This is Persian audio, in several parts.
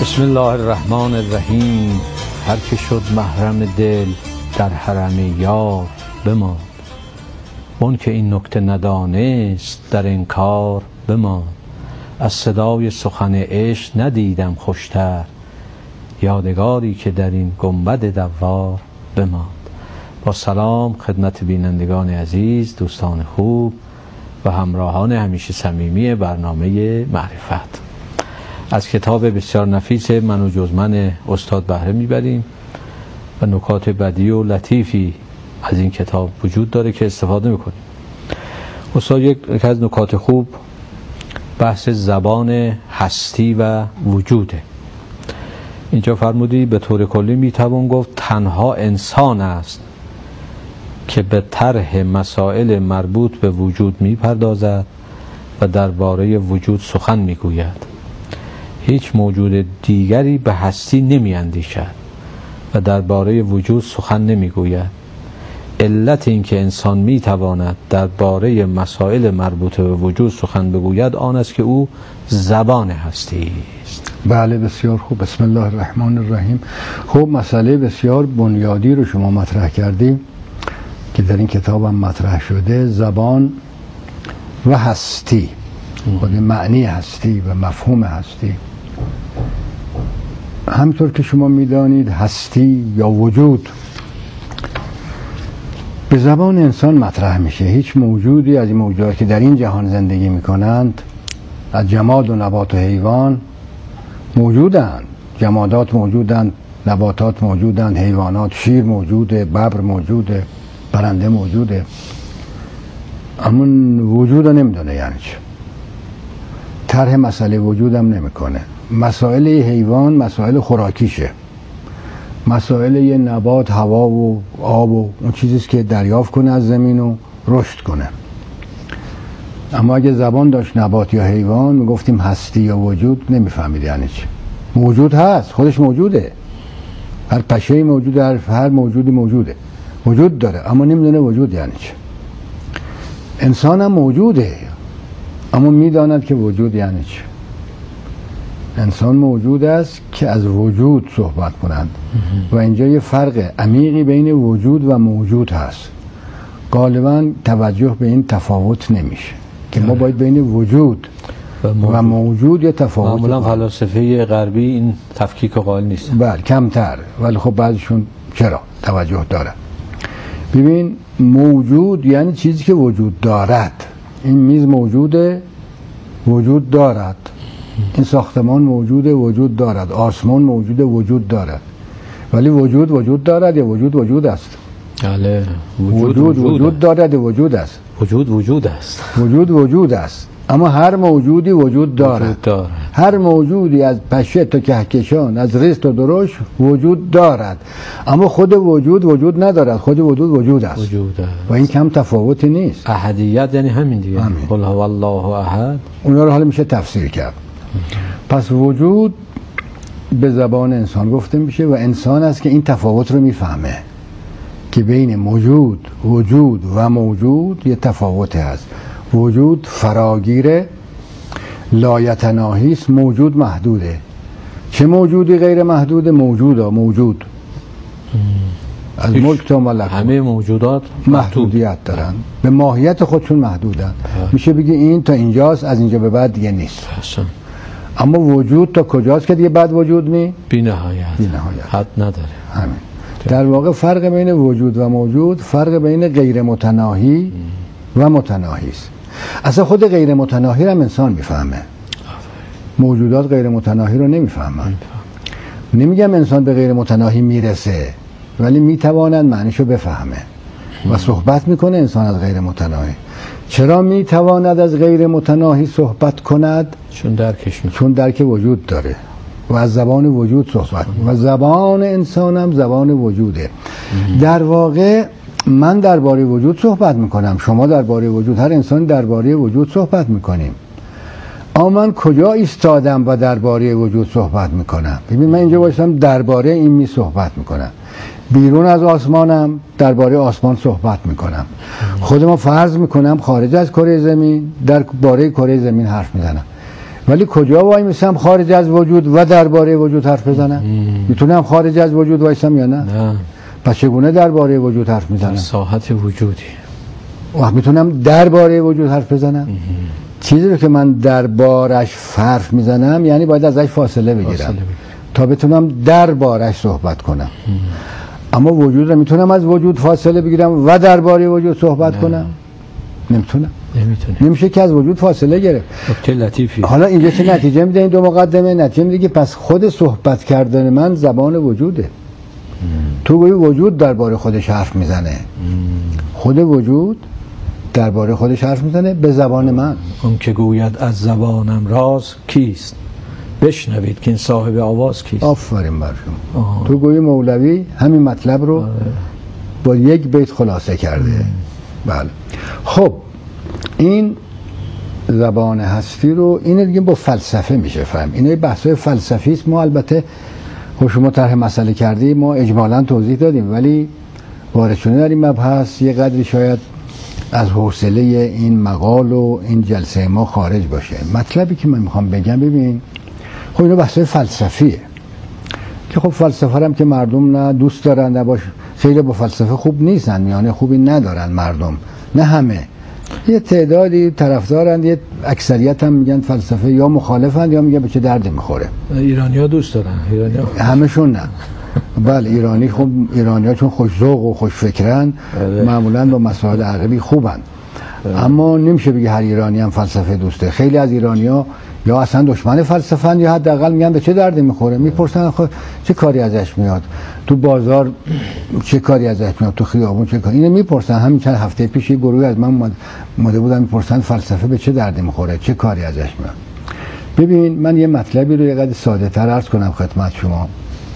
بسم الله الرحمن الرحیم. هر که شد محرم دل در حرم یار بماند، اون که این نکته ندانست در انکار بماند. از صدای سخن عشق ندیدم خوشتر، یادگاری که در این گنبد دوار بماند. با سلام خدمت بینندگان عزیز، دوستان خوب و همراهان همیشه صمیمی برنامه معرفت. از کتاب بسیار نفیس من و جز من استاد بهره میبریم و نکات بدیع و لطیفی از این کتاب وجود داره که استفاده میکنیم. استاد یک از نکات خوب بحث زبان هستی و وجوده. اینجا فرمودی به طور کلی میتوان گفت تنها انسان است که به طرح مسائل مربوط به وجود میپردازد و درباره وجود سخن میگوید. هیچ موجود دیگری به هستی نمیاندیشد و درباره وجود سخن نمیگوید. علت این که انسان میتواند درباره مسائل مربوط به وجود سخن بگوید آن است که او زبان هستی است. بله، بسیار خوب. بسم الله الرحمن الرحیم. خب مسئله بسیار بنیادی رو شما مطرح کردیم که در این کتاب هم مطرح شده، زبان و هستی، خود معنی هستی و مفهوم هستی. همطور که شما میدانید هستی یا وجود به زبان انسان مطرح میشه. هیچ موجودی از این موجودات که در این جهان زندگی میکنند، از جماد و نبات و حیوان موجودند، جمادات موجودند، نباتات موجودند، حیوانات، شیر موجوده، ببر موجوده، پرنده موجوده، اما وجود رو نمیدونه یعنی چه. طرح مسئله وجودم نمیکنه. مسائل حیوان مسائل خوراکیشه، مسائل یه نبات هوا و آب و اون چیزیست که دریافت کنه از زمین و رشد کنه. اما اگه زبان داشت نبات یا حیوان میگفتیم هستی یا وجود، نمیفهمید یعنی چه. موجود هست، خودش موجوده، هر پشه موجوده، هر موجودی موجوده، وجود داره، اما نمیدونه وجود یعنی چه. انسان هم موجوده اما میداند که وجود یعنی چه. انسان موجود است که از وجود صحبت کنند و اینجا یه فرق عمیقی بین وجود و موجود هست. غالبا توجه به این تفاوت نمیشه که ما باید بین وجود و موجود یه تفاوت. معمولا فلاسفه غربی این تفکیک قائل نیست. بله، کمتر، ولی خب بعضشون چرا توجه داره. ببین، موجود یعنی چیزی که وجود دارد. این میز موجوده، وجود دارد. این ساختمان موجوده، وجود دارد. آسمان موجوده، وجود دارد. ولی وجود دارد یا وجود است؟ بله، وجود دارد یا وجود است؟ وجود است. وجود است. اما هر موجودی وجود دارد. هر موجودی از پشه تا کهکشان، از ریز تا درشت وجود دارد، اما خود وجود ندارد. خود وجود است. و این کم تفاوتی نیست. احدیت یعنی همین دیگه. قل هو الله احد. اونا رو حالا میشه تفسیر کرد. پس وجود به زبان انسان گفته میشه و انسان است که این تفاوت رو میفهمه که بین وجود و موجود یه تفاوت هست. وجود فراگیره، لایتناهی است، موجود محدوده. چه موجودی غیر محدوده؟ موجود از ملک تا ملک همه موجودات محدودیت دارن، به ماهیت خودشون محدودن. میشه بگی این تا اینجاست، از اینجا به بعد دیگه نیست. اما وجود تا کجاست که دیگه بعد وجود نی؟ بی نهایت حد نداره. همین. در واقع فرق بین وجود و موجود فرق بین غیر متناهی و متناهی است. اصلا خود غیر متناهی رو هم انسان میفهمه. موجودات غیر متناهی رو نمیفهمن. نمیگم انسان به غیر متناهی میرسه، ولی میتواند معنیشو بفهمه و صحبت میکنه انسان از غیر متناهی. چرا میتواند از غیر متناهی صحبت کند؟ چون درک وجود داره و از زبان وجود صحبت میکنه و زبان انسان هم زبان وجوده. در واقع من درباره وجود صحبت میکنم، شما درباره وجود، هر انسان درباره وجود صحبت میکنیم. اما من کجا ایستادم و درباره وجود صحبت میکنم؟ ببین، من اینجا باشم درباره این می صحبت میکنم، بیرون از آسمانم درباره آسمان صحبت میکنم، خودمو فرض میکنم خارج از کره زمین درباره کره زمین حرف میزنم. ولی کجا وای میسم خارج از وجود و درباره وجود حرف بزنم؟ میتونم خارج از وجود وایسم یا نه؟ پس چگونه درباره وجود حرف میزنم؟ ساحت وجودی. وقت میتونم درباره وجود حرف بزنم؟ چیزی رو که من دربارش حرف میزنم یعنی باید ازش فاصله بگیرم تا بتونم دربارش صحبت کنم. اما وجود رو میتونم از وجود فاصله بگیرم و درباره وجود صحبت کنم؟ نمیتونم. نمیشه که از وجود فاصله گرفت. نکته لطیفی. حالا اینجا چه نتیجه میده این دو مقدمه؟ نتیجه میده که پس خود صحبت کردن من زبان وجوده. تو گویی وجود درباره خودش حرف میزنه. خود وجود درباره خودش حرف میزنه به زبان من. اون که گوید از زبانم راز کیست؟ بشنوید که این صاحب آواز کیست؟ آفرین بر شما. تو گویی مولوی همین مطلب رو با یک بیت خلاصه کرده. بله. خب این زبان هستی رو اینو دیگه با فلسفه میشه فهم. اینا بحث‌های فلسفی است. ما البته خب شما طرح مسئله کردی، ما اجمالاً توضیح دادیم، ولی وارد شدن در این مبحث یه قدری شاید از حوصله این مقال و این جلسه ما خارج باشه. مطلبی که من میخوام بگم، ببین خب اینا بحث‌های فلسفیه که خب فلسفه هم که مردم نه دوست دارن نه باش، خیلی با فلسفه خوب نیستن، میانه خوبی ندارن مردم، نه همه، یه تعدادی طرفدارن، یه اکثریت هم میگن فلسفه یا مخالفن یا میگن به چه دردی میخوره. ایرانی‌ها دوست دارن، ایرانی‌ها همشون نه. بله ایرانی خب ایرانی‌ها چون خوش ذوق و خوش فکرن معمولاً با مسائل عقلی خوبن. اما نمیشه بگی هر ایرانی هم فلسفه دوسته. خیلی از ایرانی‌ها یا اصلا دشمن فلسفه‌اند یا حداقل میگن به چه دردی میخوره. میپرسن خب چه کاری ازش میاد، تو بازار چه کاری ازش میاد، تو خیابون چه کاری. اینو میپرسن. همین چند هفته پیش یه گروهی از من اومده بودن میپرسن فلسفه به چه دردی میخوره، چه کاری ازش میاد. ببین من یه مطلبی رو یه قدر ساده‌تر عرض کنم خدمت شما.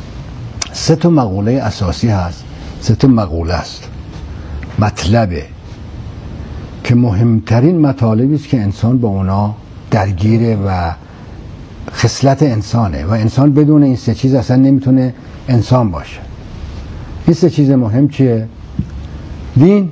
3 مقوله اساسی هست، 3 مقوله است، مطلبه که مهمترین مطالبی است که انسان با اونا درگیره و خصلت انسانه و انسان بدون این 3 چیز اصلا نمیتونه انسان باشه. این 3 چیز مهم چیه؟ دین.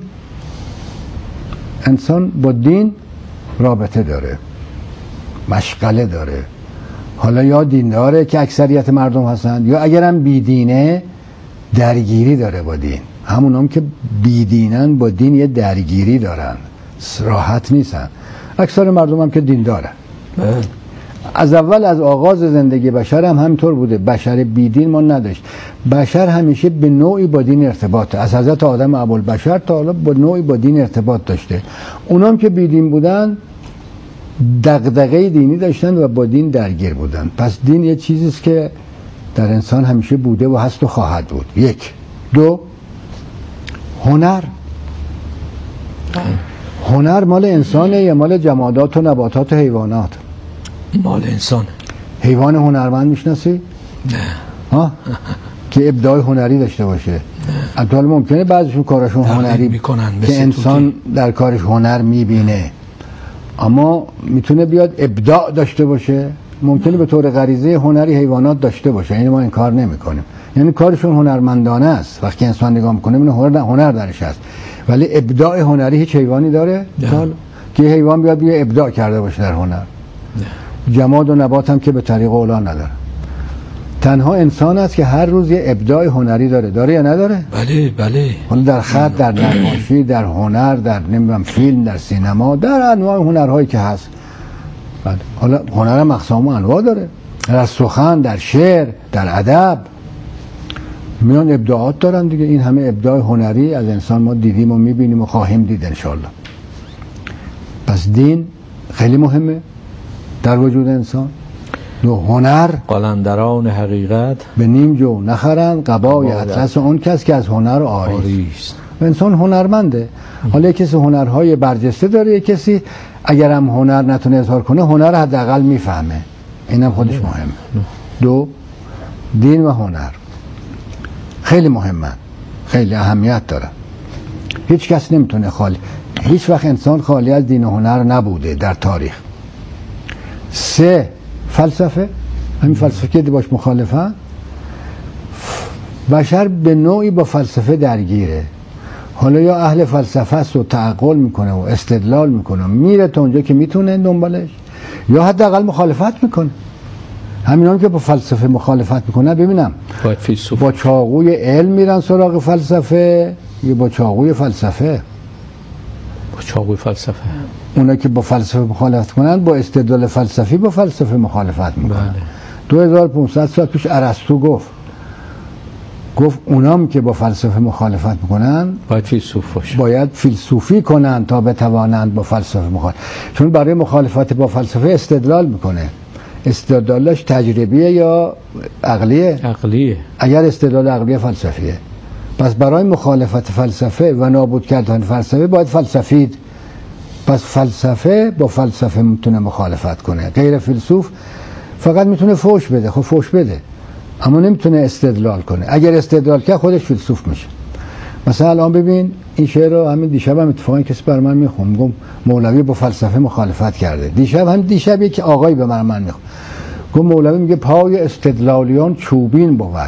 انسان با دین رابطه داره، مشغله داره. حالا یا دینداره که اکثریت مردم هستن، یا اگرم بیدینه درگیری داره با دین. همونام که بیدینن با دین یه درگیری دارن، راحت نیستن. اکثر مردم هم که دین دارن. از اول از آغاز زندگی بشر هم همینطور بوده. بشر بیدین ما نداشت. بشر همیشه به نوعی با دین ارتباط، از حضرت آدم ابوالبشر تا حالا با نوعی با دین ارتباط داشته. اونام که بیدین بودن دغدغه دینی داشتن و با دین درگیر بودن. پس دین یه چیزیست که در انسان همیشه بوده و هست و خواهد بود. 1. 2 هنر. هنر مال انسانه یا مال جمادات و نباتات و حیوانات؟ مال انسانه. حیوان هنرمند میشناسی؟ نه. ها؟ که ابداع هنری داشته باشه. البته ممکنه بعضیشون کارشون هنری میکنن که انسان در کارش هنر میبینه، اما میتونه بیاد ابداع داشته باشه. ممکنه به طور غریزه هنری حیوانات داشته باشه، یعنی ما این کار نمیکنیم، یعنی کارشون هنرمندانه است. وقتی انسان نگاه میکنه این هنر درش هست، ولی ابداع هنری هیچ حیوانی داره که حیوان بیاد ابداع کرده باشه در هنر؟ جماد و نبات هم که به طریق اولا نداره. تنها انسان است که هر روز یه ابداع هنری داره یا نداره؟ بله بله. حالا در خط، در نقاشی، در هنر، در نمیدونم فیلم، در سینما، در انواع هنرهایی که هست. بله. حالا هنر هم اقسام و انواع داره. در سخن، در شعر، در ادب میان ابداعات دارن دیگه. این همه ابداع هنری از انسان ما دیدیم و میبینیم و خواهیم دید انشالله. پس دین خیلی مهمه در وجود انسان. 2 هنر. قلندران حقیقت به نیم جو نخرند قبای اطلس اون کس که از هنر آری است. انسان هنرمنده. حالا کسی هنرهای برجسته داره، کسی اگر هم هنر نتونه اظهار کنه هنر حداقل میفهمه، اینم خودش مهمه. 2 دین و هنر خیلی مهمه، خیلی اهمیت داره. هیچ کس نمیتونه هیچ وقت انسان خالی از دین و هنر نبوده در تاریخ. 3 فلسفه. همین فلسفه که باش مخالفه. بشر به نوعی با فلسفه درگیره. حالا یا اهل فلسفه است و تعقل میکنه و استدلال میکنه، میره تا اونجا که میتونه دنبالش، یا حداقل مخالفت میکنه. همینان که با فلسفه مخالفت میکنن، ببینم با چاقوی علم میرن سراغ فلسفه یا با چاقوی فلسفه؟ با چاقوی فلسفه. اونا که با فلسفه مخالفت کنن با استدلال فلسفی با فلسفه مخالفت میکنن. بله. 2500 سال پیش ارسطو گفت اونام که با فلسفه مخالفت میکنن باید فیلسوفی کنن تا بتوانند با فلسفه مخالفت، چون برای مخالفت با فلسفه استدلال میکنه. استدلالش تجربیه یا عقلیه؟ عقلیه. اگر استدلال عقلیه فلسفیه. پس برای مخالفت فلسفه و نابود کردن فلسفه باید فلسفید. پس فلسفه با فلسفه میتونه مخالفت کنه. غیر فیلسوف فقط میتونه فوش بده. خب فوش بده، اما نمیتونه استدلال کنه. اگر استدلال کرد خودش فیلسوف میشه. مثلا الان ببین این شعر رو همین دیشب هم اتفاقا کسی بر من میخوند، میگم مولوی با فلسفه مخالفت کرده. دیشب یک آقایی به من میخوند، گفت مولوی میگه پای استدلالیان چوبین بود.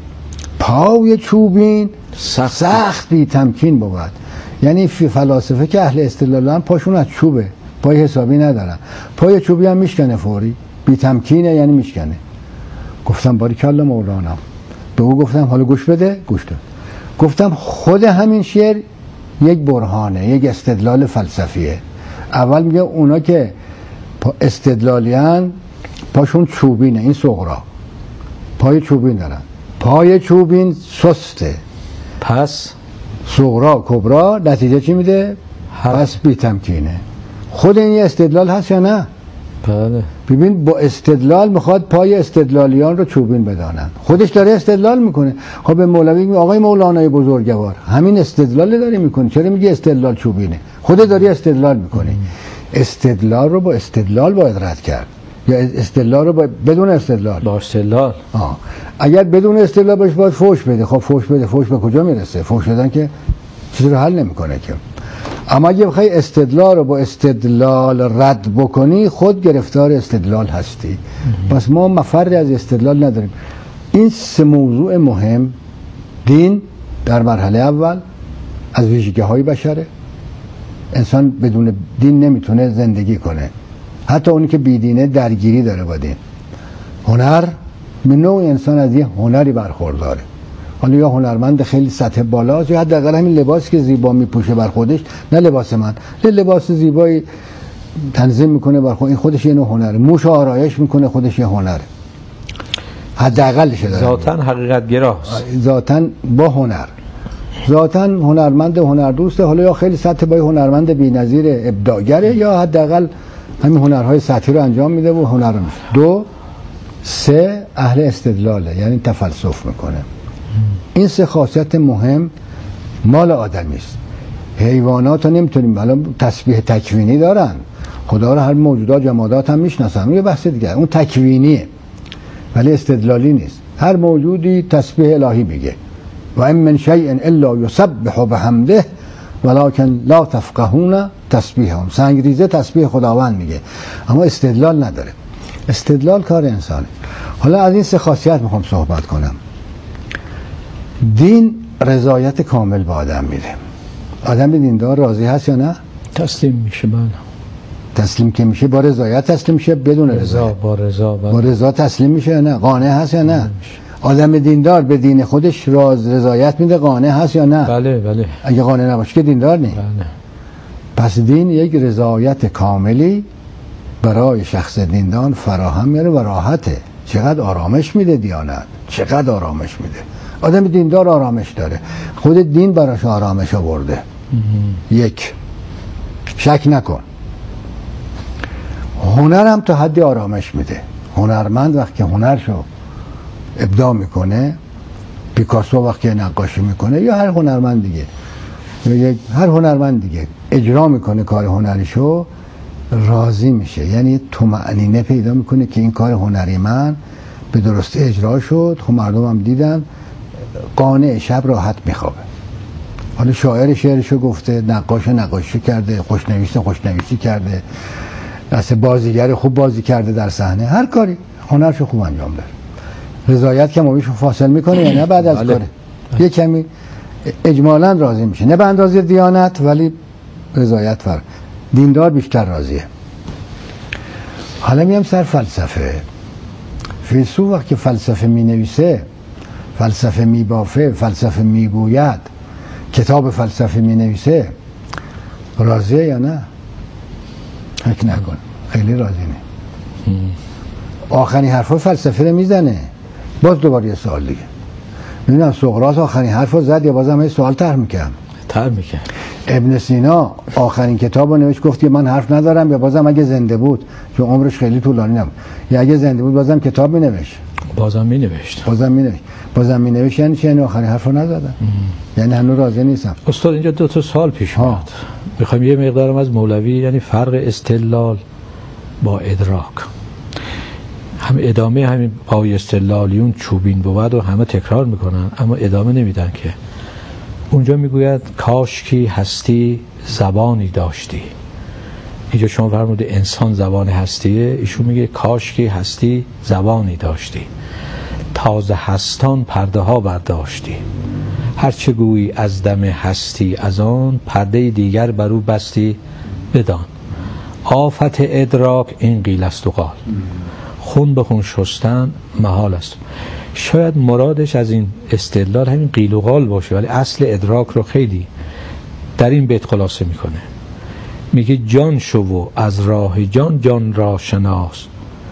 پای چوبین سخت بی تمکین بود. یعنی فلاسفه که اهل استدلالن پاشون از چوبه، پای حسابی ندارن. پای چوبی هم میشکنه فوری، بی تمکینه یعنی میشکنه. گفتم باریکلا مولانا. به او گفتم حالا گوش بده. گوش داد. گفتم خود همین شعر یک برهانه، یک استدلال فلسفیه. اول میگه اونا که استدلالیان پاشون چوبینه، این صغرا پای چوبین دارن، پای چوبین سسته، پس صغرا کبرا نتیجه چی میده؟ پس بی تمکینه. خود این استدلال هست یا نه؟ بله. ببین با استدلال میخواد پای استدلالیان رو چوبین بدانن. خودش داره استدلال میکنه. خب به مولوی میگه آقای مولانای بزرگوار همین استدلال داری میکنی، چرا میگی استدلال چوبینه؟ خودت داری استدلال میکنی. استدلال رو با استدلال باید رد کرد، یا استدلال رو بدون استدلال؟ با استدلال. اگر بدون استدلال باید فوش بده. خب فوش بده، فوش به کجا میرسه؟ فوش دادن که چیزی رو حل نمیکنه که. اما اگه بخوای استدلال رو با استدلال رد بکنی خود گرفتار استدلال هستی. پس ما مفری از استدلال نداریم. این سه موضوع مهم، دین در مرحله اول از ویژگی‌های بشره. انسان بدون دین نمیتونه زندگی کنه، حتی اونی که بیدینه درگیری داره با دین. هنر، به نوع انسان از یه هنری برخورداره. حالا یا هنرمند خیلی سطح بالاست یا حداقل همین لباسی که زیبا میپوشه بر خودش، نه لباس من، لباس زیبایی تنظیم میکنه بر خودش، این خودش یه نوع هنره. موش آرایش میکنه، خودش یه هنره، حداقلش داره. ذاتاً حقیقت گراست، ذاتاً با هنر، ذاتاً هنرمند هنردوسته. حالا یا خیلی سطح با هنرمند بی‌نظیر ابداعگره یا حداقل همین هنرهای سطحی رو انجام میده و هنر میشه. 2 3 اهل استدلاله، یعنی تفلسف میکنه. این سه خاصیت مهم مال آدمی است. حیوانات رو نمیتونیم، الان تسبیح تکوینی دارن، خدا رو هر موجودات جمادات هم میشناسن، یه بحث دیگه، اون تکوینیه ولی استدلالی نیست. هر موجودی تسبیح الهی میگه و ان من شیء الا یسبح بحمده ولکن لا تفقهون تسبیحهم. سنگریزه تسبیح خداوند میگه اما استدلال نداره. استدلال کار انسانه. حالا از این سه خاصیت میخوام صحبت کنم. دین رضایت کامل به آدم میده. آدم دیندار راضی هست یا نه؟ تسلیم میشه. بله. تسلیم که میشه با رضایت تسلیم میشه، بدون رضایت با رضا تسلیم میشه یا نه؟ قانع هست یا نه؟ آدم دیندار به دین خودش رضایت میده، قانع هست یا نه؟ بله. اگه قانع نباشه که دیندار نیست. بله. پس دین یک رضایت کاملی برای شخص دیندار فراهم میاره و راحته. چقدر آرامش میده دیانت، چقدر آرامش میده. آدم دیندار آرامش داره، خود دین براش آرامش آورده. یک، شک نکن. هنر هم تا حدی آرامش میده. هنرمند وقتی هنرشو ابداع میکنه، پیکاسو وقتی نقاشی میکنه یا هر هنرمند دیگه، هر هنرمند دیگه اجرا میکنه کار هنریشو، راضی میشه. یعنی طمأنینه پیدا میکنه که این کار هنری من به درستی اجرا شد، خب مردم هم دیدن، قانع، شب راحت میخوابه. حالا شاعر شعرشو گفته، نقاش نقاشی کرده، خوشنویسی کرده، دست بازیگر خوب بازی کرده در صحنه، هر کاری هنرشو خوب انجام داره. رضایت که مویشو فاصل میکنه یا نه بعد از کاره؟ یه کمی اجمالاً راضی میشه، نه به اندازه دیانت ولی رضایت فرق. دیندار بیشتر راضیه. حالا میام سر فلسفه. فیلسوف وقتی فلسفه می نویسه، فلسفه می بافه، فلسفه می گوید، کتاب فلسفه می نویسه، راضیه یا نه؟ حک نکن، خیلی راضی نه. آخرین حرفای فلسفه رو میزنه. باز دوباره یه سوال دیگه. میدونم سقراط آخرین حرف رو زد یا بازم یه سوال طرح میکرد؟ ابن سینا آخرین کتاب رو نوشت، گفت که من حرف ندارم، یا بازم اگه زنده بود، چون عمرش خیلی طولانی نبود، یا اگه زنده بود بازم کتاب مینوشت؟ بازم مینوشت. یعنی چه؟ یعنی آخرین حرف رو نزدم، یعنی هنوز راضی نیستم. استاد اینجا 2 سال پیش میاد، میخوایم یه مقدارم از مولوی، یعنی فرق استدلال با ادراک، هم ادامه همین پای استدلالیون چوبین بود و همه تکرار میکنن اما ادامه نمیدن. که اونجا میگوید کاش کی هستی زبانی داشتی. اینجا شما فرمود انسان زبان هستیه، ایشون میگه کاش کی هستی زبانی داشتی، تازه هستان پرده ها برداشتی، هرچه گویی از دم هستی از آن، پرده دیگر بر او بستی بدان. آفت ادراک این قیل است و قال، خون به خون شستن محال است. شاید مرادش از این استدلال همین قیل و قال باشه، ولی اصل ادراک رو خیلی در این بیت خلاصه میکنه. میگه جان شو و از راه جان جان را شناس،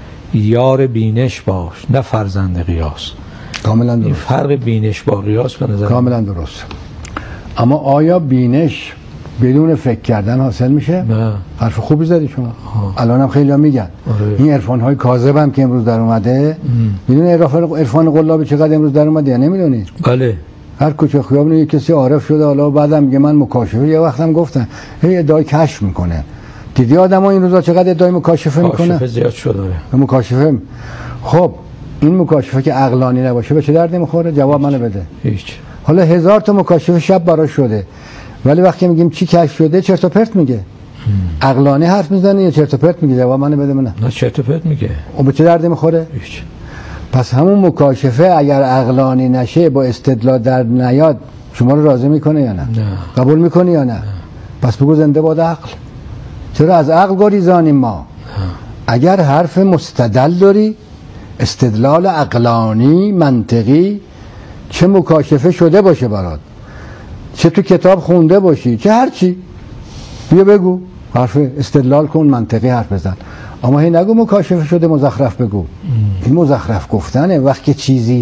یار بینش باش نه فرزند قیاس. کاملا درست. این فرق بینش با قیاس به نظر کاملا درست. اما آیا بینش بدون فکر کردن حاصل میشه؟ نه. حرف خوبی زدی شما. الان هم خیلی هم میگن این عرفان های کاذب هم که امروز در اومده، میدونی عرفان قلابی چقدر امروز در اومده یا نمیدونی؟ بله. هر کوچه خیابون یک کسی عارف شده، حالا بعدم میگه من مکاشفه. یه وقتم گفتن هی ادعای کشف میکنه. دیدی آدما این روزا چقدر ادعای مکاشفه میکنه؟ مکاشفه زیاد شده. مکاشفه. خب این مکاشفه که عقلانی نباشه به چه درد میخوره؟ جواب منو بده. هیچ. حالا 1000 تا مکاشفه شب براش شده، ولی وقتی میگیم چی کشف شده چرت و پرت میگه. عقلانی حرف میزنه یا چرت و پرت میگه؟ جواب منو بده. نه چرت و پرت میگه. اون به چه درد میخوره؟ هیچ. پس همون مکاشفه اگر عقلانی نشه، با استدلال در نیاد، شما رو راضی میکنه یا نه؟ قبول میکنی یا نه؟ پس بگو زنده باد عقل. چرا از عقل گریزانیم ما؟ اگر حرف مستدل داری، استدلال عقلانی منطقی، چه مکاشفه شده باشه برات، چه تو کتاب خونده باشی، چه هرچی، بیا بگو، حرف استدلال کن، منطقی حرف بزن. اما هی نگو مکاشفه شده مزخرف بگو. این مزخرف گفتنه. وقتی چیزی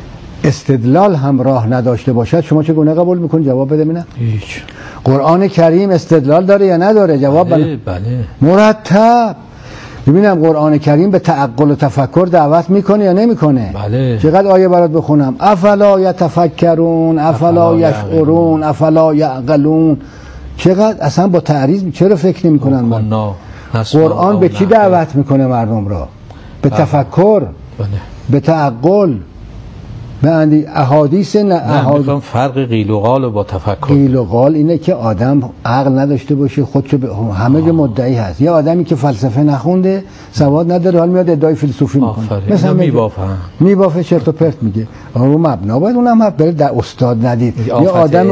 استدلال همراه نداشته باشد شما چگونه قبول میکنی؟ جواب بده. نه هیچ. قرآن کریم استدلال داره یا نداره؟ جواب بده. بله. مرتب. ببینم قرآن کریم به تعقل و تفکر دعوت میکنه یا نمیکنه؟ بله. چقدر آیه برات بخونم؟ افلا یتفکرون، افلا یشعرون، افلا یعقلون. چقدر اصلا با تعریض. چرا فکر نمیکنن؟ قرآن به چی دعوت میکنه مردم را؟ به تفکر، به تعقل، به احادیث. میخوام فرق قیل و قال با تفکر. قیل و قال اینه که آدم عقل نداشته باشه، خودشو همه جا مدعی هست. یه آدمی که فلسفه نخونده، سواد نداره، حال میاد ادعای فیلسوفی میکنه، مثلا میبافه چرت و پرت میگه. رو مبنا باید اونم بره در استاد ندید. یه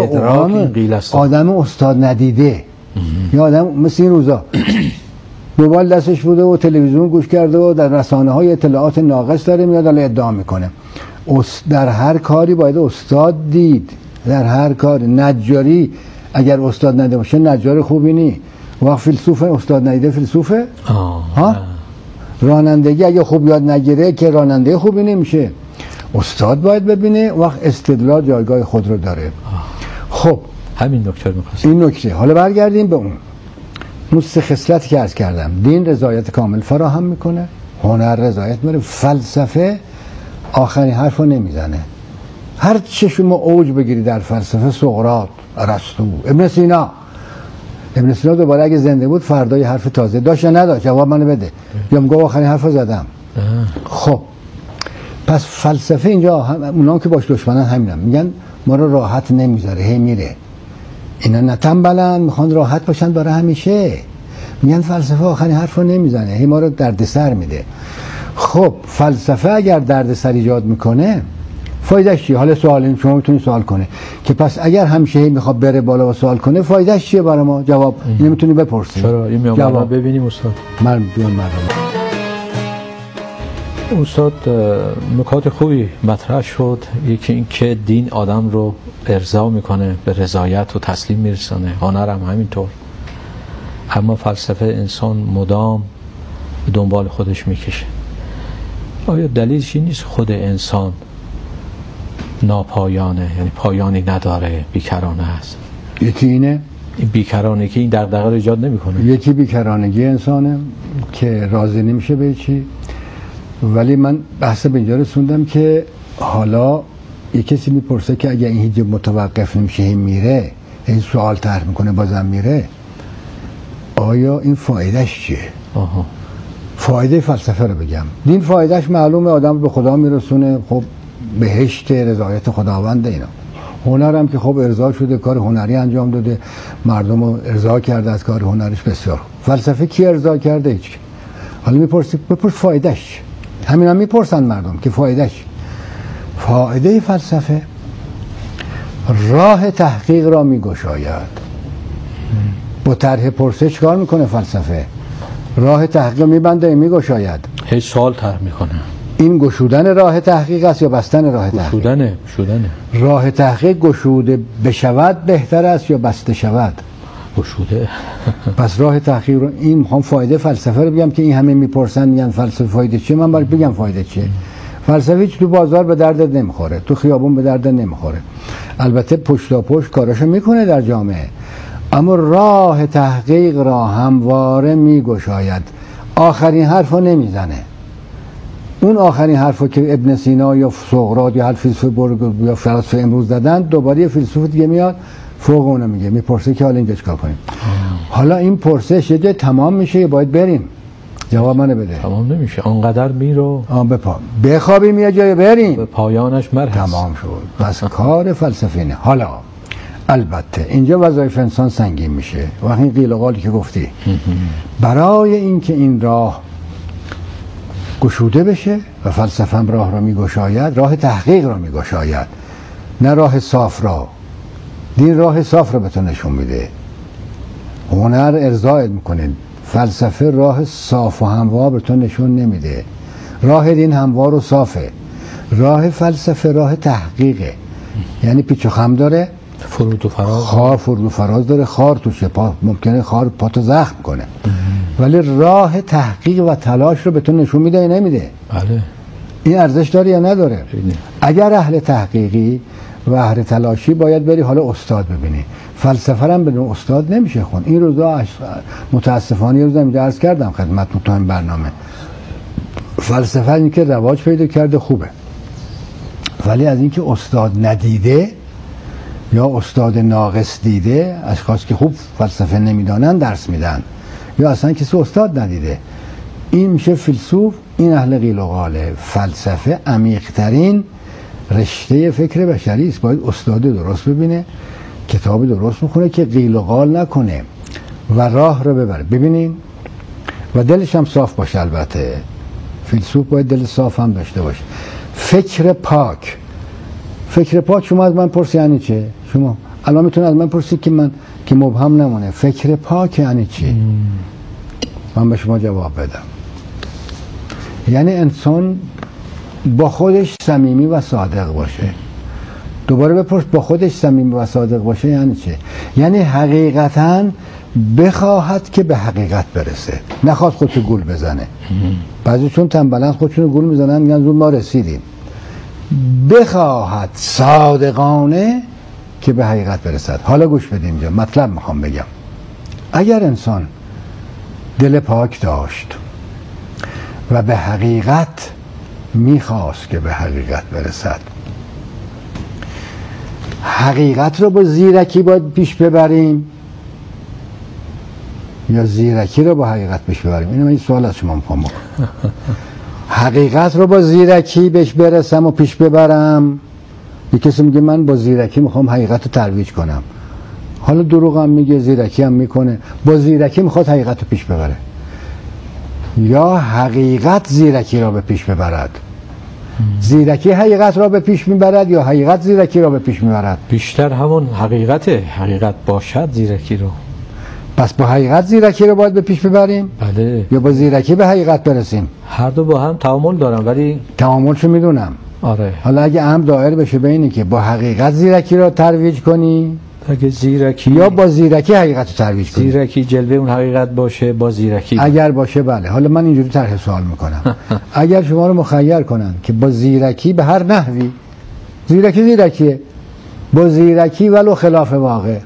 آدم استاد ندیده، یه آدم مثل این روزا موبایل دستش بوده و تلویزیون گوش کرده و در رسانه‌های اطلاعات ناقص داره میاد الان ادعا میکنه. در هر کاری باید استاد دید. در هر کار. نجاری اگر استاد ندیده باشه نجار خوبی نی. وقت فیلسوف استاد ندیده فیلسوفه؟ ها؟ رانندگی اگه خوب یاد نگیره که راننده خوبی نمیشه. استاد باید ببینه. وقت استدلال جایگاه خود رو داره. خب همین نکته می‌خواستم. این نکته. حالا برگردیم به اون 3 خصلتی که عرض کردم. دین رضایت کامل فراهم میکنه، هنر رضایت میکنه، فلسفه آخرین حرفو نمیزنه. هر چه شما اوج بگیری در فلسفه، سقراط، ارسطو، ابن سینا دوباره اگه زنده بود فردای حرف تازه داشت یا نداشت؟ جواب منو بده. یا میگه آخرین حرفو زدم. خب پس فلسفه اینجا اونا که باش دشمنن همینم میگن ما رو راحت نمیذاره، هی میره. اینا نتنبلن، میخوان راحت باشن برای همیشه. میگن فلسفه آخرین حرفو نمیزنه، هی ما رو دردسر میده. خب فلسفه اگر دردسر ایجاد میکنه فایدهش چیه؟ حالا سوال شما میتونید سوال کنه که پس اگر همیشه میخواد بره بالا و سوال کنه فایدهش چیه برای ما؟ جواب اینو میتونی بپرسید. چرا این میام ببینیم استاد. من بیام مردم استاد نکات خوبی مطرح شد. یکی این که دین آدم رو ارضا میکنه، به رضایت و تسلیم میرسانه، هنر هم همینطور. اما فلسفه انسان مدام به دنبال خودش میکشه. آیا دلیلش این نیست خود انسان ناپایانه، یعنی پایانی نداره، بیکرانه است؟ یکی اینه، بیکرانه که این دغدغه رو ایجاد نمیکنه. یکی بیکرانگی انسانه که راضی نمیشه به چی. ولی من بحث به اینجا رسوندم که حالا یک کسی میپرسه که اگه این هیچ متوقف نمیشه، این میره، این سوال طرح میکنه بازم میره، آیا این فایدهش چیه؟ فایده فلسفه رو بگم. دین فایدهش معلومه، آدم به خدا میرسونه، خب بهشت، رضایت خداوند. اینا هنرم که خب ارضا شده، کار هنری انجام داده، مردم رو ارضا کرده از کار هنریش. بسیار فلسفه کی ارضا کرده؟ هیچ. حالا میپرسی بپرس فایدهش. همین هم میپرسن مردم که فایدهش. فایده فلسفه راه تحقیق را میگشاید. با طرح پرسش کار میکنه فلسفه، راه تحقیق میبنده، میگشاید. هیچ سوال طرح میکنه. این گشودن راه تحقیق است یا بستن راه تحقیق؟ گشودنه. راه تحقیق گشوده بشود بهتر است یا بسته شود؟ گشوده. پس راه تحقیق رو، این میخوام فایده فلسفه رو بگم که این همه میپرسن میگن فلسفه فایده چیه. من باید بگم فایده چیه. فلسفه هیچ تو بازار به دردت نمیخوره، تو خیابون به دردت نمیخوره. البته پشت کاراشو میکنه در جامعه، اما راه تحقیق را همواره میگشاید. آخرین حرفو نمیزنه. اون آخرین حرفو که ابن سینا یا سقراط یا هر فیلسوف یا فلسفه امروز زدن، دوباره یه فیلسوف دیگه میاد فوق اونو میگه، میپرسه که حالا اینجا چیکار کنیم. حالا این پرسش یه جای تمام میشه یا باید بریم؟ جواب منو بده. تمام نمیشه، انقدر میرو بخوابیم یه جای بریم، به پایانش مرس. تمام شد. بس کار فلسفه اینه. حالا البته اینجا وظایف انسان سنگین میشه. وقتی این قیل و قالی که گفتی، برای اینکه این راه گشوده بشه و فلسفه هم راه را میگشاید، راه تحقیق را میگشاید، نه راه صاف را. دین راه صاف را به تو نشون میده، هنر ارضایت میکنه. فلسفه راه صاف و هموار به تو نشون نمیده. راه دین هموار و صافه، راه فلسفه راه تحقیقه. یعنی پیچ و خم داره، فرود و فراز، فرود و فراز داره، خار توشه، ممکنه خار پاتو زخم کنه. ولی راه تحقیق و تلاش رو به تو نشون میده یا نمیده؟ بله. این ارزش داره یا نداره؟ اگر اهل تحقیقی و اهل تلاشی، باید بری حالا استاد ببینی. فلسفه هم بدون استاد نمیشه خون. این روزا متاسفانه یه روز اینجا عرض کردم خدمتتون تو این برنامه، فلسفه این که رواج پیدا کرده خوبه، ولی از اینکه استاد ندیده یا استاد ناقص دیده، اشخاص که خوب فلسفه نمیدانن درس میدن، یا اصلا کسی استاد ندیده، این میشه فیلسوف. این اهل قیل و قاله. فلسفه عمیق‌ترین رشته فکر بشری است. باید استاد درست ببینه، کتاب درست بخونه که قیل و قال نکنه و راه رو ببره. ببینین و دلش هم صاف باشه. البته فیلسوف باید دل صاف هم داشته باشه. فکر پاک. شما از من پرسی یعنی چه؟ شما الان میتونه از من پرسی که من که مبهم نمونه، فکر پاک یعنی چی؟ من به شما جواب بدم. یعنی انسان با خودش صمیمی و صادق باشه. دوباره بپرس با خودش صمیمی و صادق باشه یعنی چه؟ یعنی حقیقتاً بخواهد که به حقیقت برسه، نخواد خودشو گول بزنه. بعضی چون تنبلن خودشون گول میزنن، میگن زود ما رسیدیم. بخواهد صادقانه که به حقیقت برسد. حالا گوش بدیم، اینجا مطلب میخوام بگم. اگر انسان دل پاک داشت و به حقیقت میخواست که به حقیقت برسد، حقیقت رو با زیرکی باید پیش ببریم یا زیرکی رو با حقیقت پیش ببریم؟ اینو من این سوال از شما میخوام بکنم. حقیقت رو با زیرکی بهش برسم و پیش ببرم؟ یک کسی میگه من با زیرکی میخوام حقیقت رو ترویج کنم، حالا دروغ هم میگه، زیرکی هم میکنه، با زیرکی میخواد حقیقت رو پیش ببره. یا حقیقت زیرکی را به پیش ببرد؟ زیرکی حقیقت را به پیش میبرد یا حقیقت زیرکی را به پیش میبرد؟ بیشتر همون حقیقت باشد زیرکی رو. پس با حقیقت زیرکی رو باید به پیش ببریم بله. یا با زیرکی به حقیقت برسیم؟ هر دو با هم تعامل دارن، ولی تعاملشو میدونم. آره. حالا اگه هم دایر بشه به اینه که با حقیقت زیرکی رو ترویج کنی اگه زیرکی یا با زیرکی حقیقت رو ترویج کنی. زیرکی جلوه اون حقیقت باشه، با زیرکی اگر باشه بله. حالا من اینجوری طرح سوال میکنم اگر شما رو مخیر کنن که با زیرکی به هر نحوی، زیرکیه، با زیرکی ولو خلاف واقع،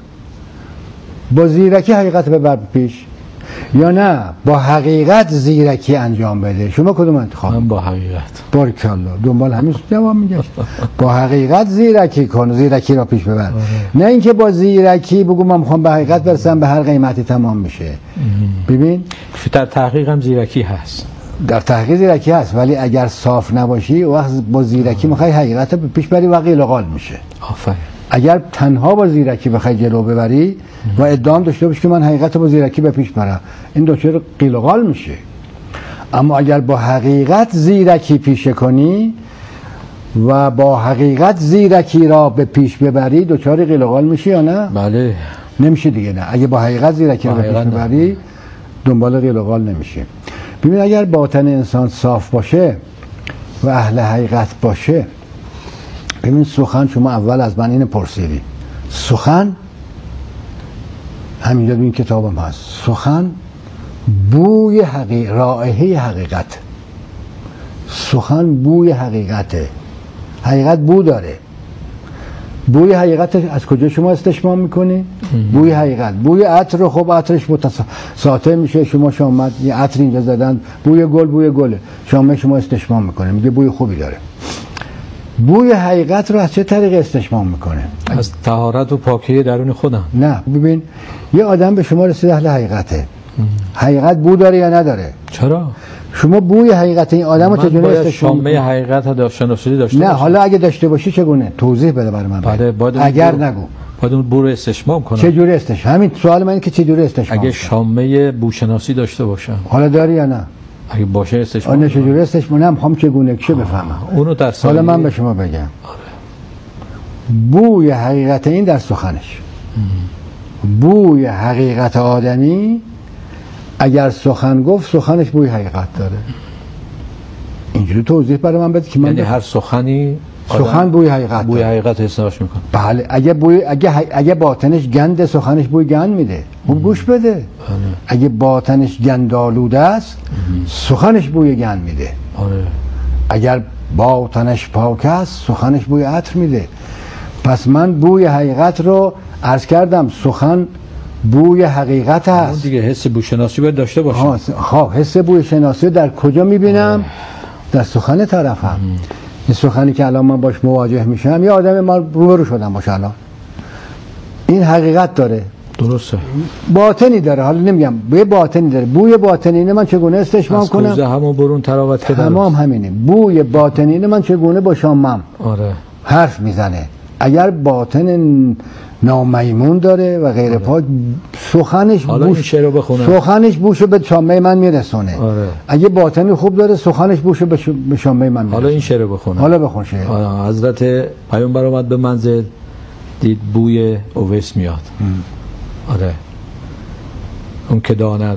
با زیرکی حقیقت ببر پیش، یا نه با حقیقت زیرکی انجام بده، شما کدوم انتخاب؟ من با حقیقت. بارکالله، دنبال همین جواب میگشت. با حقیقت زیرکی کن، زیرکی را پیش ببر. نه اینکه با زیرکی بگو من میخوام به حقیقت برسم به هر قیمتی تمام میشه. ببین در تحقیق هم زیرکی هست، در تحقیق زیرکی هست، ولی اگر صاف نباشی وقت با زیرکی میخوای حقیقت رو پیش بری و قیل و قال میشه. آفرین. اگر تنها با زیرکی بخوای جلو ببری و ادعام داشته باشی که من حقیقت رو با زیرکی به پیش برم، این دچار قیل و قال میشه. اما اگر با حقیقت زیرکی پیشه کنی و با حقیقت زیرکی را به پیش ببری، دچار قیل و قال میشی یا نه؟ بله. نمیشه دیگه. نه، اگه با حقیقت زیرکی را به پیش ببری دنبال قیل و قال نمیشه. ببین اگر باطن انسان صاف باشه و اهل حقیقت باشه، ببین سخن، شما اول از من اینو پرسیدی، سخن همینجا تو این کتابم هست، سخن بوی رائحه حقیقت، سخن بوی حقیقته. حقیقت بو داره. بوی حقیقت از کجا شما استشمام میکنی؟ بوی حقیقت. بوی عطر رو خب عطرش ساطع میشه، شما شامت یه عطر اینجا زدن، بوی گل، بوی گله، شامه شما استشمام میکنه، میگه بوی خوبی داره. بوی حقیقت رو از چه طریق استشمام میکنه؟ از طهارت و پاکی درون خودم. نه، ببین یه آدم به شما رسید اهل حقیقته، حقیقت بو داره یا نداره؟ چرا؟ شما بوی حقیقت این آدمو چجوری استشمام میکنی؟ شامه حقیقت رو شناسایی داشته نه باشم. حالا اگه داشته باشی چگونه؟ توضیح بده برای من. بله، اگر نگو باید اون بو رو استشمام کنم. چجوری استشمام؟ همین سوال من اینه که چجوری استشمام؟ اگه شامه بو شناسی داشته باشم. حالا داری یا نه؟ اگه باشه استشمام. آره چجوری استشمام؟ نمیخوام چگونه که بفهمم. اونو در حالا من به شما بگم. بوی حقیقت این در سخنش. بوی حقیقت آدمی اگر سخن گفت، سخنش بوی حقیقت داره. اینجوری توضیح برای من بده که من یعنی هر سخنی سخن بوی حقیقت بوی حقیقت احساس میکنه. بله. اگه باطنش گنده، سخنش بوی گند میده. خوب گوش بده. اگه باطنش گندآلوده است، سخنش بوی گند میده. آره. اگر باطنش پاک است، سخنش بوی عطر میده. پس من بوی حقیقت رو عرض کردم، سخن بوی حقیقت است. اون دیگه حس بوی شناسی باید داشته باشم. حس بوی شناسی در کجا میبینم؟ در سخن طرفم. این سخنی که الان من باش مواجه میشم، یه آدم ما روبرو شدم باشه الان، این حقیقت داره، درسته، باطنی داره. حالا نمیگم بوی باطنی داره، بوی باطنی اینه من چگونه استشمام کنم؟ از کوزه همون برون تراوت که تمام همینه. بوی باطنی اینه من چگونه با شامم حرف میزنه. اگر باطن نامیمون داره و غیر پاک، سخنش سخنش بوشو به شامه من میرسونه. اگه باطنی خوب داره، سخنش بوشو به شامه من میرسونه. حالا این شعر بخونم. حالا بخون شعر. حضرت پیامبر اومد به منزل، دید بوی اویس میاد. آره. اون که داند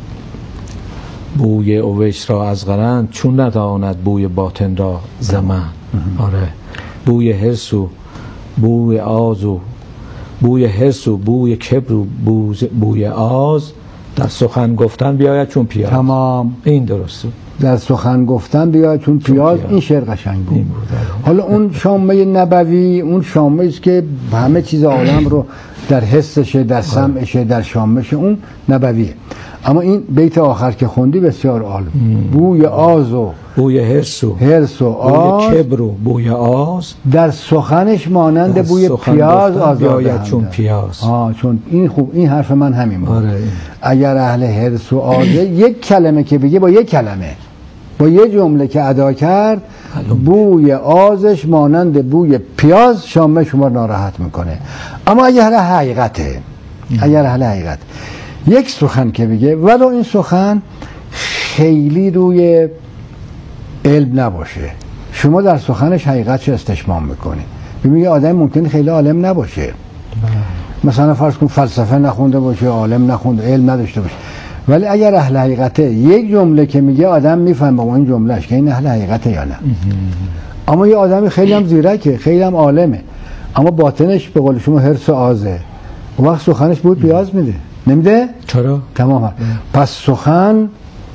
بوی اویس را از قرن، چون نداند بوی باطن را زمن. آره. بوی حرص و بوی آز و بوی حرص و بوی کبر و بوی آز، در سخن گفتن بیاید چون پیاز. تمام. این درسته. در سخن گفتن بیاید چون پیاز. این شعر قشنگ بود. حالا اون شامه نبوی، اون شامه است که همه چیز عالم رو در حسشه، در سمعشه، در شامشه، اون نبویه. اما این بیت آخر که خوندی بسیار عالی. بوی آز و بوی حرص و آز، بوی کبر و بوی آز، در سخنش مانند بوی پیاز آزاده چون پیاز. چون این خوب، این حرف من همین بود. اگر اهل حرص و آزه یک کلمه که بگه، با یک کلمه، با یه جمله که ادا کرد، بوی آزش مانند بوی پیاز شامه شما ناراحت میکنه. اما اگر حقیقته، اگر اهل حقیقت یک سخن که بگه، ولو این سخن خیلی روی علم نباشه، شما در سخنش حقیقت چه استشمام میکنی. ببین یه آدم ممکنه خیلی عالم نباشه، مثلا فرض کن فلسفه نخونده باشه، عالم نخونده، علم نداشته باشه، ولی اگر اهل حقیقته یک جمله که میگه آدم میفهمه با این جملهش که این اهل حقیقته یا نه. اما یه آدمی خیلی هم زیرکه، خیلی هم عالمه، اما باطنش به قول شما حرص و آزه، اون وقت سخنش بود پیاز میده، نمیده؟ چرا؟ تماما. پس سخن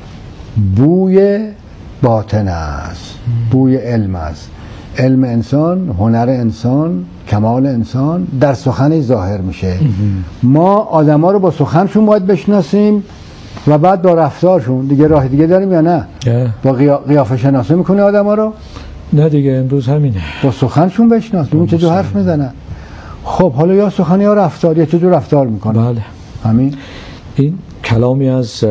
بوی باطن است، بوی علم است. علم انسان، هنر انسان، کمال انسان در سخنش ظاهر میشه. ما آدما رو با سخنشون باید بشناسیم و بعد با رفتارشون. دیگه راه دیگه داریم یا نه؟ با قیافه شناسی میکنه آدما رو؟ نه دیگه، امروز همینه، با سخنشون بشناس، ببین چه جور حرف میزنن. خب حالا یا سخن یا رفتار، یا چه جور رفتار میکنه. بله همین. این کلامی از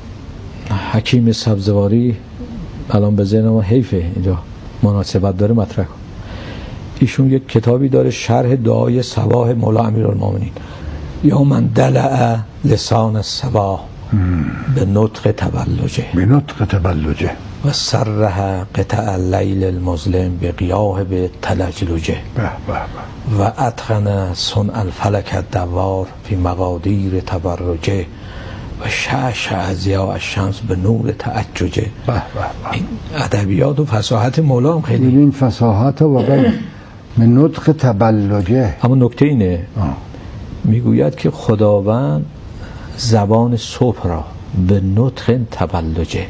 حکیم سبزواری الان به ذهنم حیفه اینجا مناسبت داره مطرح کن. ایشون یک کتابی داره شرح دعای صباح مولا امیرالمومنین، یا من دلع لسان الصباح به نطق تبلجه، به نطق تبلجه و سرها قطع اللیل المظلم به قیاه به تلجلجه و اتقن صنع الفلک الدوار فی مقادیر تبرجه و شعشع ضیاء الشمس به نور تعججه. این ادبیات و فصاحت مولا هم خیلی، این فصاحت و به نطق تبلجه. اما نکته اینه میگوید که خداوند زبان صبح را به نطق تبلجه،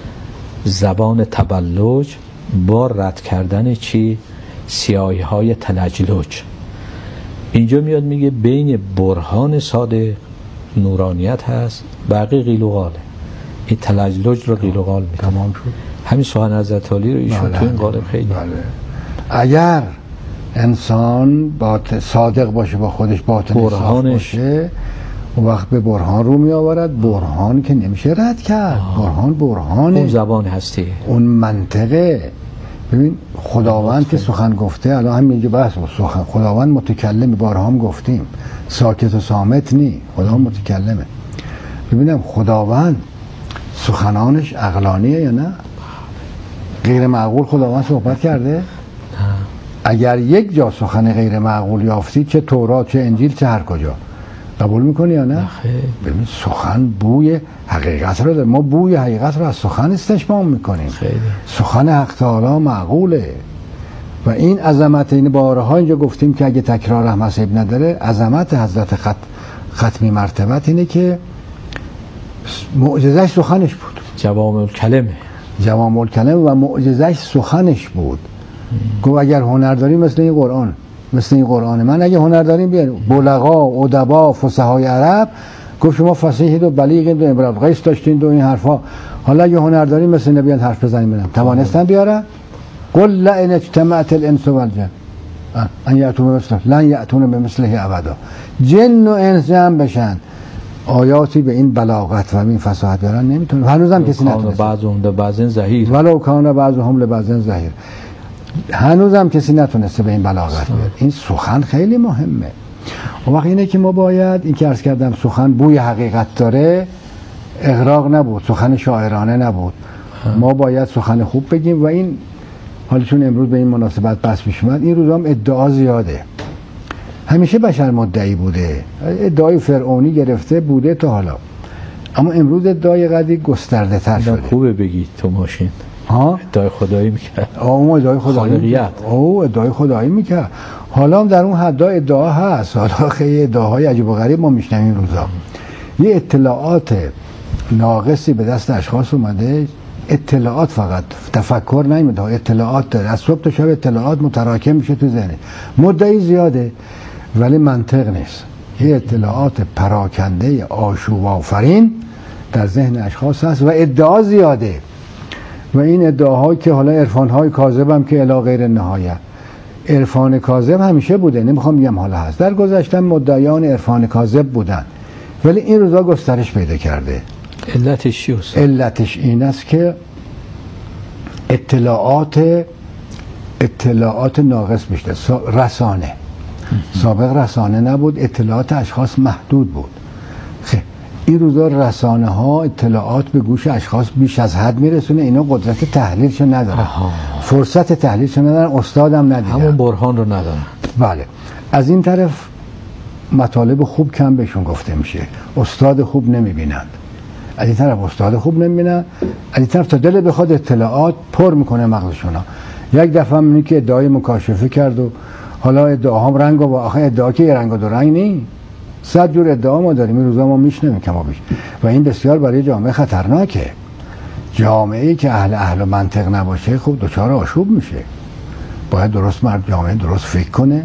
زبان تبلج با رد کردن چی؟ سیاهی های تلجلج. اینجا میاد میگه بین برهان صادق نورانیت هست، باقی قیل و قاله. این تلجلج رو قیل و قال میکنه. تمام شد. همین سخن حضرت علی رو ایشون تو این قالب خیلی اگر انسان صادق باشه با خودش، باطن صاف باشه، اون وقت به برهان رو می آورد. برهان که نمیشه رد کرد. برهانه، اون زبان هستی، اون منطقه. ببین خداوند که سخن گفته، الان همینجا بحث بود سخن. خداوند متکلم، بارها هم گفتیم، ساکت و صامت نی، خداوند متکلمه. ببینم خداوند سخنانش عقلانیه یا نه؟ غیر معقول خداوند صحبت کرده؟ اگر یک جا سخن غیر معقول یافتی، چه تورات، چه انجیل، چه هر کجا، قبول میکنی یا نه؟ ببین سخن بوی حقیقت رو داره. ما بوی حقیقت رو از سخن استشمام میکنیم. سخن حق تعالی معقوله و این عظمت، این بارها اینجا گفتیم که اگه تکرار هم حساب نداره، عظمت حضرت ختمی مرتبت اینه که معجزش سخنش بود. جوامع الکلم و معجزش سخنش بود. گفت اگر هنر داری مثل این قرآن من، اگه هنر داریم بیاریم بلغا، ادبا، فصحای عرب، گفت شما فصیحید و بلیغید و امرأ القیس داشتین و این حرفا، حالا اگه هنر داریم مثل نبیان حرف بزنیم برم. توانستن بیارن؟ قل لئن اجتمعت الانس والجن ان یأتوا بمثله لن یأتون بمثله ابدا. جن و انس جمع بشن، آیاتی به این بلاغت و این فصاحت بیارن نمیتونه. هنوزم کسی نتونه. بعضن ظهیر ولو کان بعضهم لبعض ظهیر. هنوزم کسی نتونسته به این بلاغت بیاد. این سخن خیلی مهمه. اون وقت اینه که ما باید، این که عرض کردم سخن بوی حقیقت داره، اغراق نبود، سخن شاعرانه نبود. ما باید سخن خوب بگیم و این حالا چون امروز به این مناسبت بحث پیش اومد، این روزا هم ادعا زیاده. همیشه بشر مدعی بوده، ادعای فرعونی گرفته بوده تا حالا، اما امروز ادعای قدی گسترده تر شده. خوبه بگید تو ماشین ادعای خدایی میکرد. ادعای خدایی میکرد. حالا هم در اون حدا ادعا هست. حالا خیلی ادعاهای عجیب و غریب ما میشنویم این روزا. یه اطلاعات ناقصی به دست اشخاص اومده، اطلاعات فقط، تفکر نمیده، اطلاعات داره، از صبح تا شب اطلاعات متراکم میشه تو ذهن. مدعی زیاده ولی منطق نیست. یه اطلاعات پراکنده آشوب آفرین در ذهن اشخاص هست و ادعا زیاده و این ادعاهایی که حالا عرفان‌های کاذب هم که الی غیر النهایه. عرفان کاذب همیشه بوده، نمیخوام بگم حالا هست، در گذشته مدعیان عرفان کاذب بودن ولی این روزا گسترش پیدا کرده. علتش این است که اطلاعات ناقص بیشتر. رسانه سابق رسانه نبود، اطلاعات اشخاص محدود بود. این روزا رسانه ها اطلاعات به گوش اشخاص بیش از حد میرسونه، اینا قدرت تحلیلشو ندارن، فرصت تحلیلشو ندارن، استادم ندیدن، همون برهان رو ندارن. بله. از این طرف مطالب خوب کم بهشون گفته میشه، استاد خوب نمیبینند. از این طرف استاد خوب نمیبینن، از این طرف تا دل بخواد اطلاعات پر میکنه مغزشون. یک دفعه میبینی که ادعای مکاشفه کرد و حالا ادعاهام رنگ و آخه ادعا که یه رنگ و دو رنگ نی، 100 جور ادعا ما داریم، این روزا ما میشنویم کما بیش، و این بسیار برای جامعه خطرناکه. جامعه‌ای که اهل و منطق نباشه خب دچار آشوب میشه. باید درست جامعه درست فکر کنه،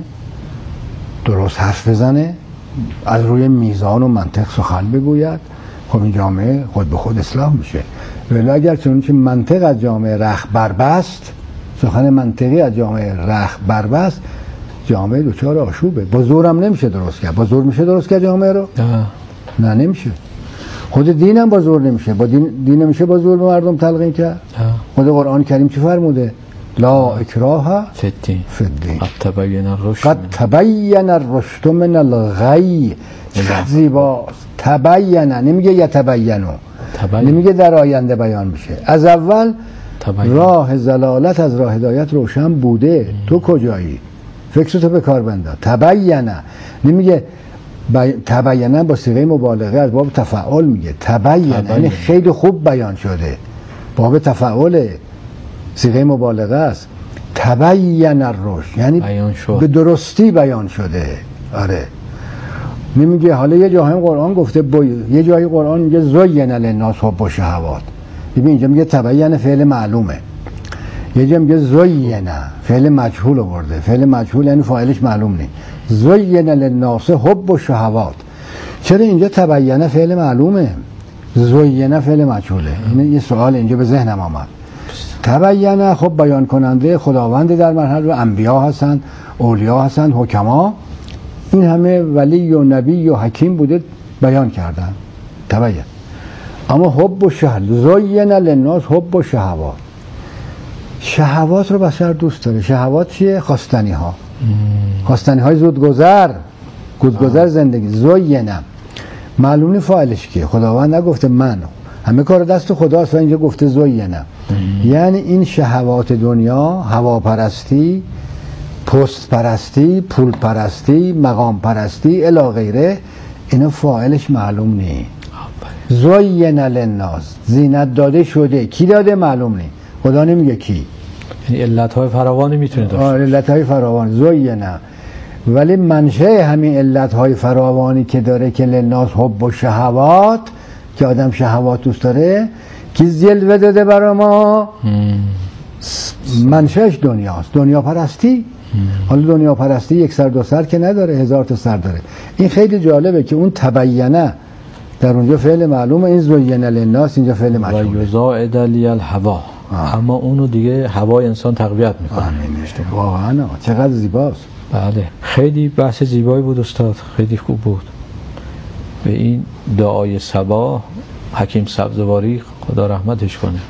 درست حرف بزنه، از روی میزان و منطق سخن بگوید. خب این جامعه خود به خود اصلاح میشه. ولی اگر چون منطق از جامعه رخ بربست، سخن منطقی از جامعه رخ بربست، جامعه دچار آشوبه. با زور هم نمیشه درست کرد. با زور میشه درست کرد جامعه رو؟ نه نمیشه. خود دین هم با زور نمیشه. با دین نمیشه با زور به مردم تلقین کرد. خود قرآن کریم چی فرموده؟ لا اکراه فی الدین قد تبین الرشد من الغی. چقدر زیباست. تبینه، نمیگه یتبینو، نمیگه در آینده بیان میشه. از اول راه ضلالت از راه هدایت روشن بوده. تو کجایی؟ فکرتو به کار بنداز. تبینه نمیگه تبینه با صیغه مبالغه از باب تفعول میگه. تبینه یعنی خیلی خوب بیان شده، باب تفعول، صیغه مبالغه است. تبین الرشد یعنی به درستی بیان شده. آره نمیگه حالا یه جایی قرآن گفته یه جایی قرآن میگه زین للناس حب الشهوات، ببین اینجا میگه تبین فعل معلومه، یه جا میگه زین فعل مجهول آورده. فعل مجهول یعنی فاعلش معلوم نیست. زین للناس حب الشهوات. چرا اینجا تبین فعل معلومه، زین فعل مجهوله؟ این یه سوال اینجا به ذهنم آمد. تبین خب بیان کننده خداوند در مرحله و انبیا هستن، اولیا هستن، حکما، این همه ولی و نبی و حکیم بوده بیان کردن. تبین. اما حب و زین للناس حب و شهوات. شهوات رو بشر دوست داره. شهوات چیه؟ خواستنی ها، خواستنی های زودگذر زندگی. زین معلوم فاعلش کیه؟ خداوند نگفته من، همه کار دست خداست، و اینجا گفته زین. یعنی این شهوات دنیا، هواپرستی، پست پرستی، پول پرستی، مقام پرستی الی غیره، اینا فاعلش معلوم نی. زین للناس زینت داده شده. کی داده؟ معلوم نی. خدا نمیگه کی. یعنی علتهای فراوانی میتونه داشته. علتهای فراوانی زین. ولی منشأ همین علتهای فراوانی که داره که للناس حب و شهوات، که آدم شهوات دوست داره، کی جلوه داده برای ما؟ منشأش دنیاست. دنیا پرستی. حالا دنیا پرستی یک سر دو سر که نداره، 1000 تا سر داره. این خیلی جالبه که اون تبینه در اونجا فعل معلومه، این زین للناس اینجا فعل مجهوله. و یزاعد لی الهوا. اما اونو دیگه هوای انسان تقویت میکنه. واقعا چقدر زیباست. بله خیلی بحث زیبایی بود استاد، خیلی خوب بود. به این دعای صباح حکیم سبزواری خدا رحمتش کنه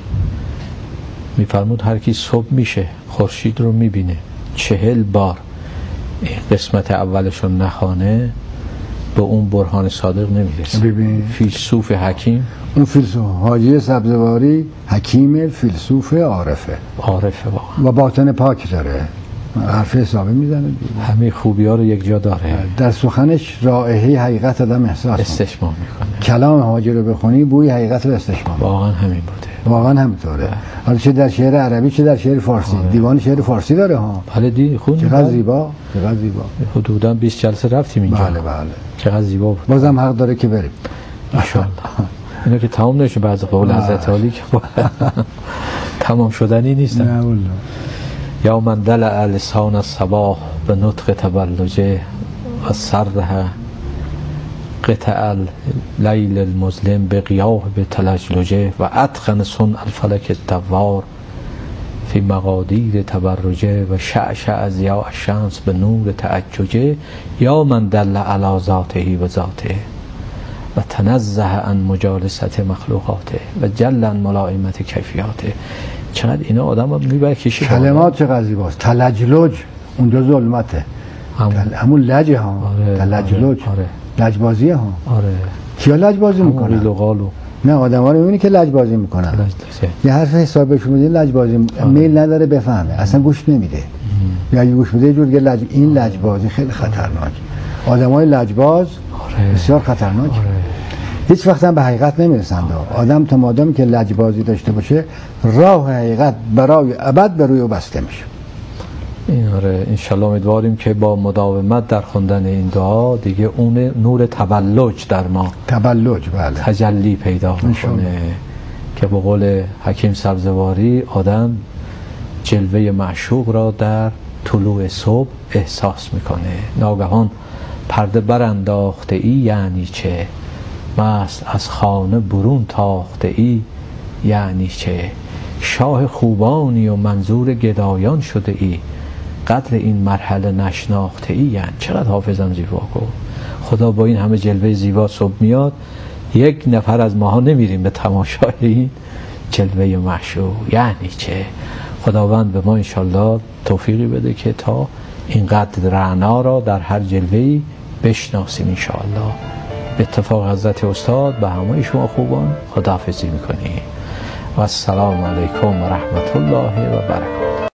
میفرمود هر کی صبح میشه خورشید رو میبینه 40 بار این قسمت اولشو نخوانه به اون برهان صادق نمیرسه. ببین فیلسوف حکیم، اون فیلسوف حاجی سبزواری حکیم، فیلسوف عارفه واقعا و باطن پاک داره، حرف حسابی میزنه، همه خوبی ها رو یک جا داره، در سخنش رائحه حقیقت آدم احساس استشمام میکنه. کلام حاجی رو بخونی بوی حقیقت رو استشمام. واقعا همین بوده، واقعا همینطوره. حالا چه در شعر عربی چه در شعر فارسی. دیوان شعر فارسی داره ها. بله خوندیم. چقدر زیبا، چقدر زیبا. حدوداً 20 جلسه رفتیم اینجا. بله. چقدر زیبا بود. بازم حق داره که بریم ان شاء الله. اینا که تمام نمیشه، بعضی قول حضرت علی که تمام شدنی نیستن. نه والله. یا من دلع لسان الصباح به نطق تبلجه و سرها قطع اللیل المظلم به قیاه به تلجلجه و اتقن صنع الفلک الدوار فی مقادیر تبرجه و شعشع ضیاء الشمس به نور تعججه. یا من دل علی ذاته و ذاته و تنزه عن مجالست مخلوقاته و جل عن ملائمت کیفیاته. چقدر اینا آدم رو میبره کشی. کلمات چقدر زیباست. تلجلج اونجا ظلمته، همون لجه ها. تلجلج لجبازی ها. کیا لجبازی میکنن؟ نه آدم ها رو میبینی که لجبازی میکنن. یه حرف حسابش میدین لجبازی میل نداره بفهمه، اصلا گوش نمیده، یا اگه گوش میده یه جور این لجبازی خیلی خطرناک. آدمای لجباز بسیار خطرناک. هیچ وقت هم به حقیقت نمیرسند. آدم تا مادامی که لجبازی داشته باشه راه حقیقت برای ابد به روی او بسته میشه. انشالله امیدواریم که با مداومت در خوندن این دعا دیگه اون نور تبلج در ما تجلی پیدا میکنه که به قول حکیم سبزواری آدم جلوه معشوق را در طلوع صبح احساس میکنه. ناگهان پرده برانداخته ای یعنی چه؟ مست از خانه برون تاخته ای یعنی چه؟ شاه خوبانی و منظور گدایان شده ای، قدر این مرحله نشناخته ای یعنی. چقدر حافظم زیبا گفت. خدا با این همه جلوه زیبا صبح میاد، یک نفر از ماها نمیریم به تماشای این جلوه معشوق یعنی چه؟ خداوند به ما انشالله توفیقی بده که تا اینقدر رعنا را در هر جلوه‌ای بشناسیم انشالله. به اتفاق حضرت استاد به همه شما خوبان خداحافظی میکنیم و السلام علیکم و رحمت الله و برکاته.